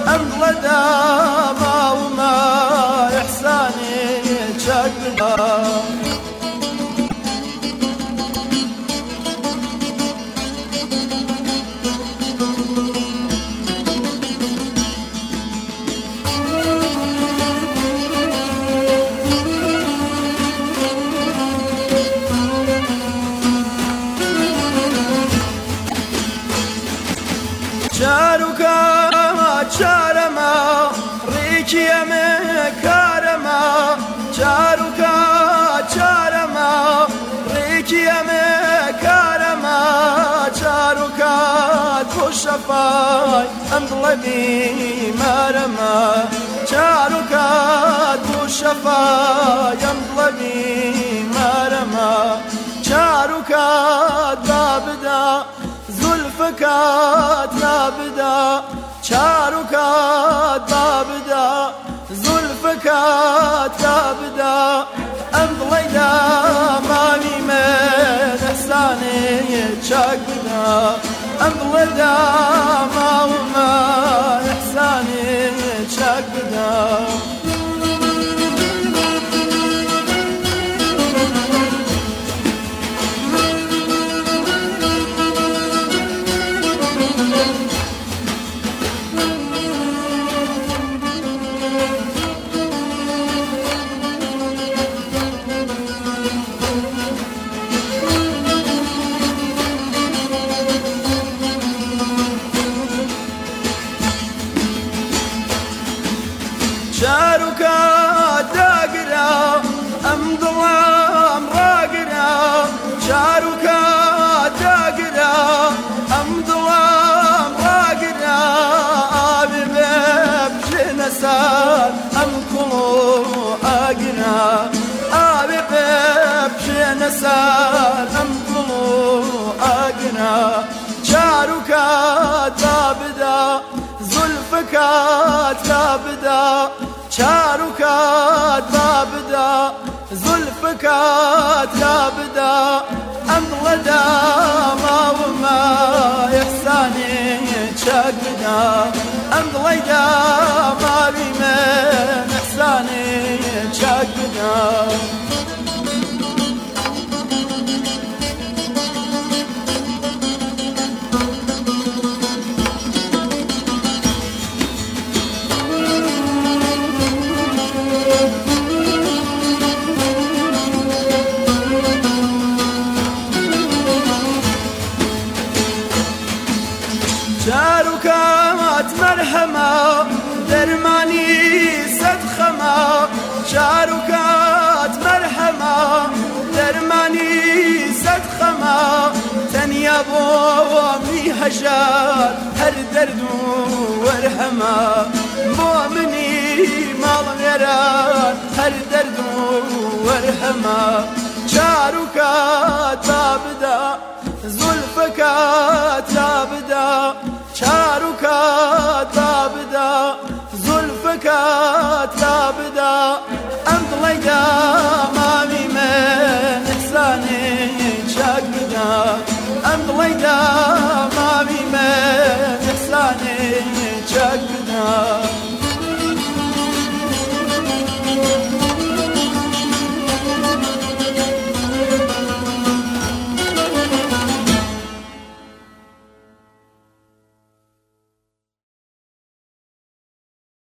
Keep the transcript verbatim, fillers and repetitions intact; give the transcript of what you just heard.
أمضى داما وما إحساني شكلها شاركا شارما ريكي مكارما شاركا شارما ريكي مكارما شاركا كشفاي أمضلبي مارما شاركا كشفاي أمضلبي مارما شاركا دابدا زلفكات لابدا شاركات لابدا زلفكات لابدا أمضي داماني من إحساني شاكبدا أمضي داما وما إحساني شاكبدا شاركا داقرا أم ظلام راقرا شاركا داقرا أم ظلام راقرا أبي ببجي نسال أم كلو أقرا أبي ببجي نسال أم كلو أقرا شاركا دابدا زلفكات لابدا شاركات لابدا زلفكات لابدا أمضى داما وما إحساني شاكبدا أمضى داما بمن إحساني شاكبدا شاركات مرحمة درماني صدخمة شاركات مرحمة درماني صدخمة تنيا بوامي هجار هر درد ورحمة مؤمني مال غيران هر درد ورحمة شاركات لابدا زلفكات لابدا شاركات لابدا زلفكات لابدا أمضي داما بمن إحساني شاكبدا أمضي داما بمن إحساني شاكبدا